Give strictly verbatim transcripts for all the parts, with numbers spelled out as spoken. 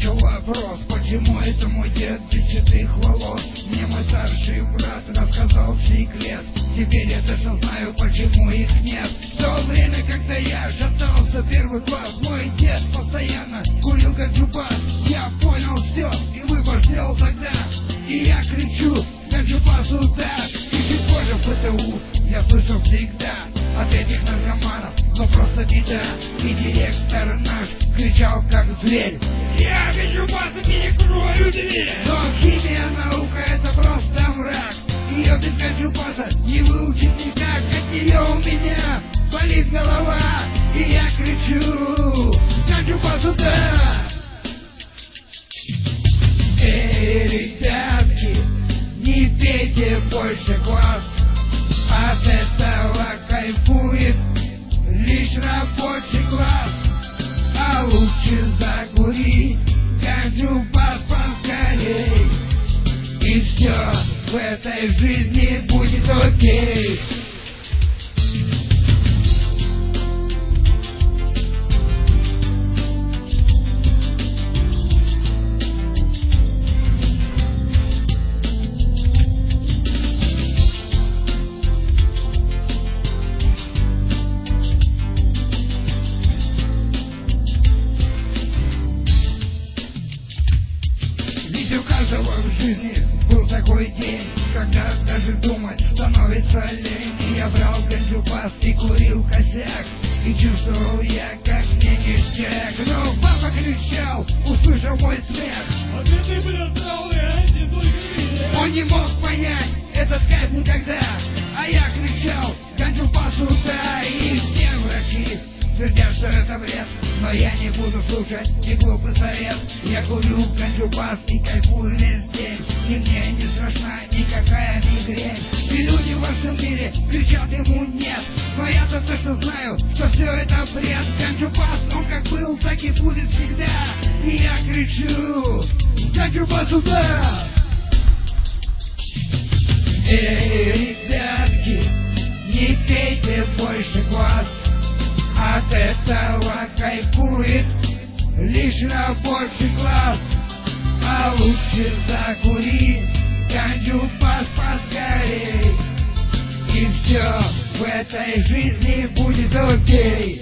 еще вопрос, почему это мой дед без седых волос? Мне мой старший брат рассказал секрет, теперь я точно знаю, почему их нет. В то время, когда я шатался первый класс, мой дед постоянно курил ганджубас. Я понял все и выбор сделал тогда, и я кричу: ганджубас удар! И чуть позже в ПТУ я слышал всегда от этих наркоманов, но просто беда. И директор наш кричал как зверь: я ганджубаса перекрою дверь! Но химия наука — это просто мрак, ее без ганджубаса не выучить никак. От нее у меня болит голова, и я кричу: ганджубасу да! Эй, ребятки, не пейте больше квас, от этого кайфует лишь рабочий класс. А лучше закури ганджубас поскорей, и все в этой жизни будет окей. У каждого в жизни был такой день, когда даже думать становится лень. Я брал ганджубас и курил косяк, и чувствовал я, как мне ништяк. Но папа кричал, услышав мой смех: а ты, ты, блин, целый антидульгрин. Он не мог понять этот кайф никогда, а я кричал: ганджубасу да! И все врачи твердят, что это вред, но я не буду слушать ни глупый совет. Я курю ганджубас и кайфую весь день, и мне не страшна никакая мигрень. И люди во всем мире кричат ему нет, но я-то точно знаю, что все это бред. Ганджубас, он как был, так и будет всегда, и я кричу: ганджубасу да! Эй, ребятки, не пейте больше квас, от этого кайфует лишь рабочий класс. А лучше закури ганджубас поскорей, и все в этой жизни будет окей.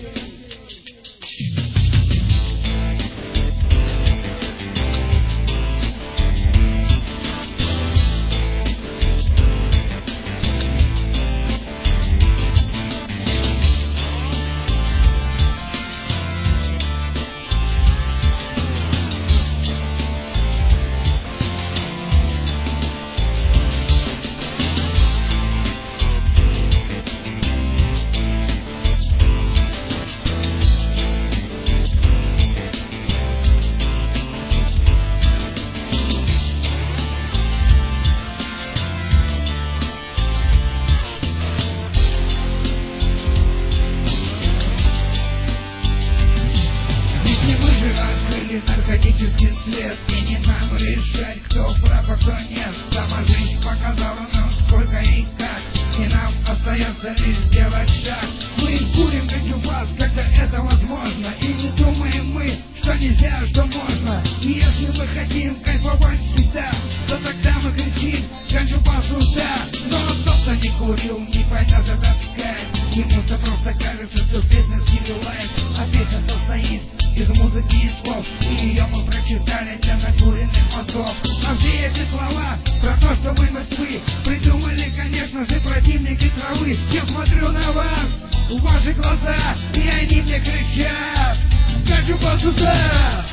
Наркотический след, и не нам решать, кто прав, а кто нет. Сама жизнь показала нам, сколько и как, и нам остается лишь сделать шаг. Мы курим ганджубас, когда это возможно, и не думаем мы, что нельзя, что можно. И если мы хотим кайфовать всегда, то тогда мы кричим: ганджубасу да! Но тот, кто не курил, не поймет этот кайф. Ему-то просто кажется, что песня стилилает, а песня состоит из музыки и слов, и ее мы прочитали для накуренных мозгов. А все эти слова про то, что мы мертвы, придумали, конечно же, противники травы. Я смотрю на вас, в ваши глаза, и они мне кричат: ганджубасу да!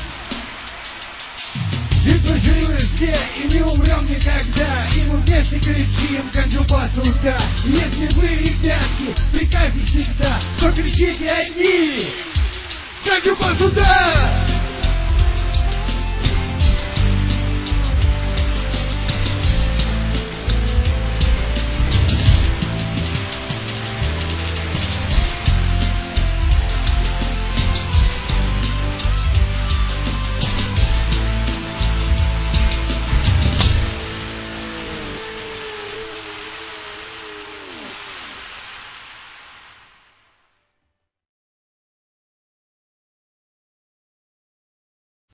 Ведь мы живы все и не умрем никогда, и мы вместе кричим: ганджубасу да! Если вы, ребятки, при кайфе всегда, то кричите одни: ганджубасу да!